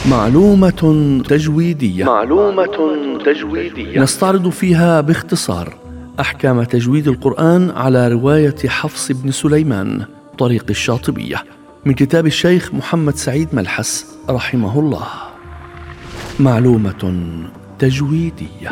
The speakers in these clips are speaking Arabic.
معلومة تجويدية نستعرض فيها باختصار أحكام تجويد القرآن على رواية حفص بن سليمان طريق الشاطبية من كتاب الشيخ محمد سعيد ملحس رحمه الله. معلومة تجويدية.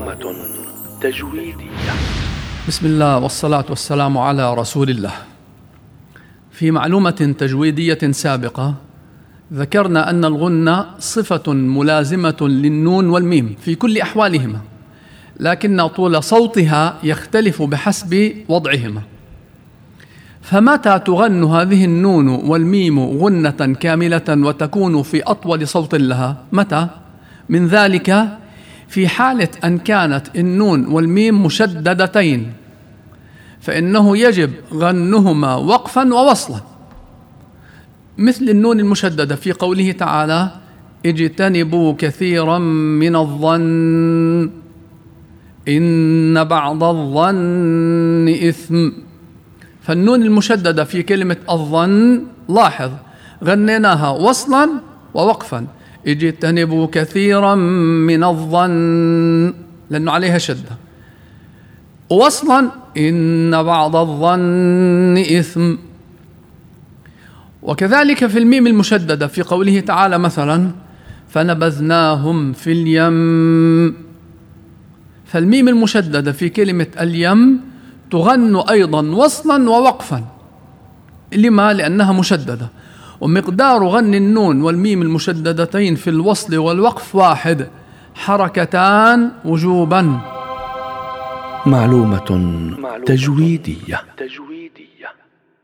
بسم الله والصلاة والسلام على رسول الله. في معلومة تجويدية سابقة ذكرنا أن الغنة صفة ملازمة للنون والميم في كل أحوالهما، لكن طول صوتها يختلف بحسب وضعهما. فمتى تغن هذه النون والميم غنة كاملة وتكون في أطول صوت لها؟ متى؟ من ذلك في حالة أن كانت النون والميم مشددتين، فإنه يجب غنهما وقفا ووصلا، مثل النون المشددة في قوله تعالى: اجتنبوا كثيرا من الظن إن بعض الظن إثم. فالنون المشددة في كلمة الظن لاحظ غنيناها وصلا ووقفا، اجتنبوا كثيرا من الظن لأنه عليها شدة، ووصلا إن بعض الظن إثم. وكذلك في الميم المشددة في قوله تعالى مثلا: فنبذناهم في اليم. فالميم المشددة في كلمة اليم تغن أيضا وصلا ووقفا. لما؟ لأنها مشددة، ومقدار غن النون والميم المشددتين في الوصل والوقف واحد، حركتان وجوبا. معلومة تجويدية.